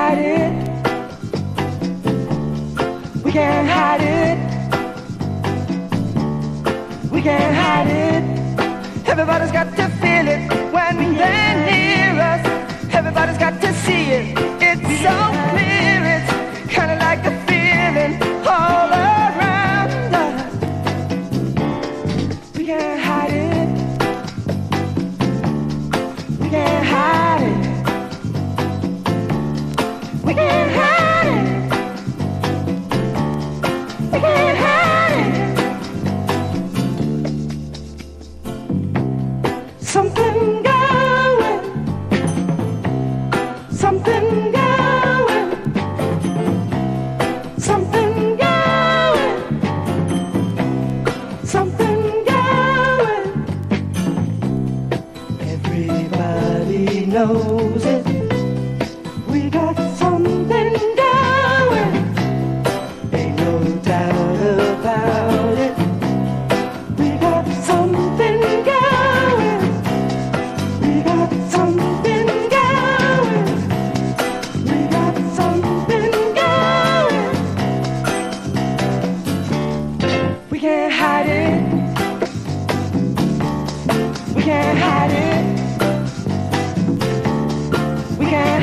hide it. We can't hide it. We can't hide it. Everybody's got to feel it when they're near us. Everybody's got to see it. It's so clear. It's kind of like a feeling all around us. We can't hide it. We can't hide it. We can't hide it. We can't hide it. Something going. Something going. Something going. Something going. Everybody knows it. We got something going. Ain't no doubt about it. We got something going. We got something going. We got something going. We can't hide it. We can't hide it. We can't